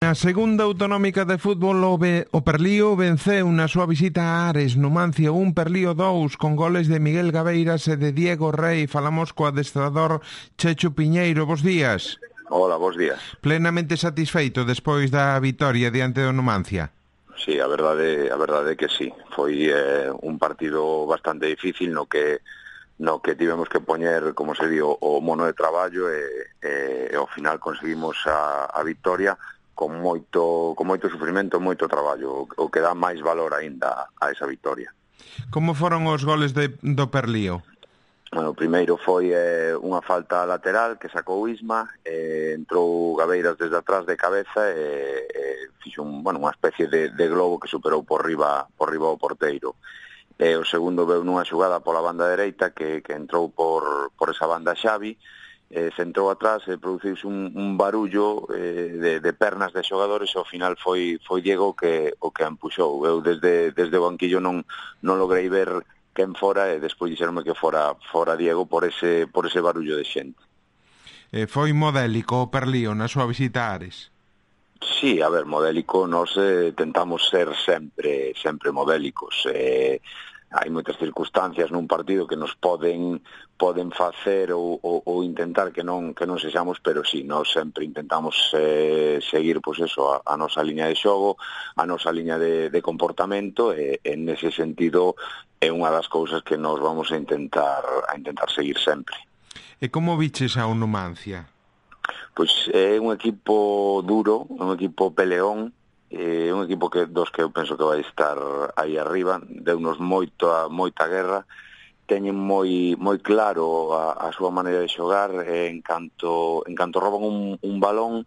Na segunda autonómica de fútbol o Perlío venceu na súa visita a Ares, Numancia 1, Perlío 2, con goles de Miguel Gabeiras e de Diego Rey. Falamos co adestrador Chechu Piñeiro. Bos días. Hola, bos días. Plenamente satisfeito despois da vitoria diante do Numancia? Sí, a verdade é que sí. Foi un partido bastante difícil no que tivemos que poñer, como se di, o mono de traballo e ao final conseguimos a vitoria con moito sufrimento, moito traballo, o que dá máis valor aínda a esa vitoria. Como foron os goles do Perlío? Bueno, o primeiro foi unha falta lateral que sacou Isma, entrou Gabeiras desde atrás de cabeza e fixo unha especie de globo que superou por riba o porteiro. O segundo veu nunha xogada pola banda dereita que entrou por esa banda Xavi, se entrou atrás e produciuse un barullo de pernas de xogadores e ao final foi Diego o que empuxou. Eu desde o banquillo non logrei ver quen fora e despois dixeronme que fora Diego por ese barullo de xente. Foi modélico o Perlío na súa visita a Ares? Sí, a ver, modélico, nós tentamos ser sempre modélicos. Hai moitas circunstancias nun partido que nos poden facer ou intentar que non sexamos, pero sí, nós sempre intentamos seguir a nosa liña de xogo, a nosa liña de comportamento e nese sentido é unha das cousas que nós vamos a intentar seguir sempre. E como viches ao Numancia? Pois é un equipo duro, un equipo peleón, un equipo dos que eu penso que vai estar aí arriba, deunos moita guerra, teñen moi claro a súa maneira de xogar, en canto roban un balón,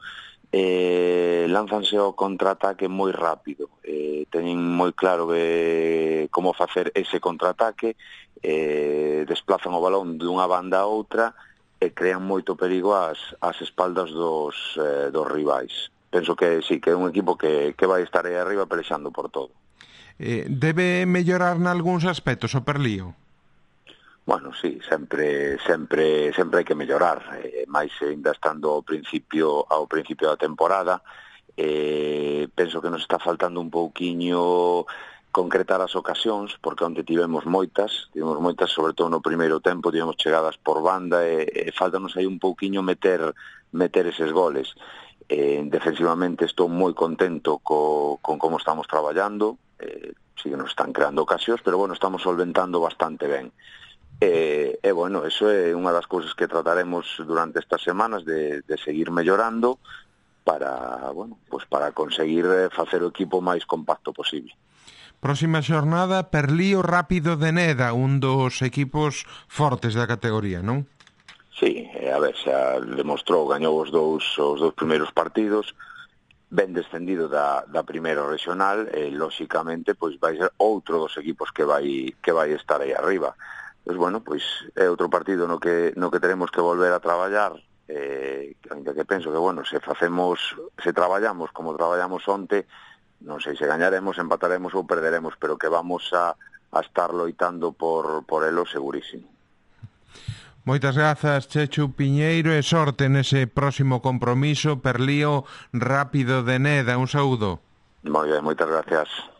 lánzanse ao contraataque moi rápido, teñen moi claro como facer ese contraataque, desplazan o balón dunha banda a outra e crean moito perigo ás espaldas dos rivais. Penso que sí, que é un equipo que vai estar aí arriba pelexando por todo. Debe mellorar nalgúns aspectos o Perlío? Bueno, sí, sempre hai que mellorar, máis ainda estando ao principio da temporada. Penso que nos está faltando un pouquiño concretar as ocasións, porque onde tivemos moitas, sobre todo no primeiro tempo, tivemos chegadas por banda e faltanos aí un pouquiño meter eses goles. Defensivamente estou moi contento con como estamos traballando, sí que nos están creando ocasións, pero estamos solventando bastante ben. Eso é unha das cousas que trataremos durante estas semanas de seguir mellorando para conseguir facer o equipo máis compacto posible. Próxima xornada, Perlío Rápido de Neda, un dos equipos fortes da categoría, non? Sí, a ver, xa demostrou, gañou os dous primeiros partidos, ben descendido da primeira regional, e lóxicamente vai ser outro dos equipos que vai estar aí arriba. Pois é outro partido no que teremos que volver a traballar, ainda que penso que, se traballamos como traballamos onte, non sei se gañaremos, empataremos ou perderemos, pero que vamos a estar loitando por elo segurísimo. Moitas grazas, Chechu Piñeiro, e sorte nese próximo compromiso, Perlío Rápido de Neda. Un saúdo. Moi ben, moitas gracias.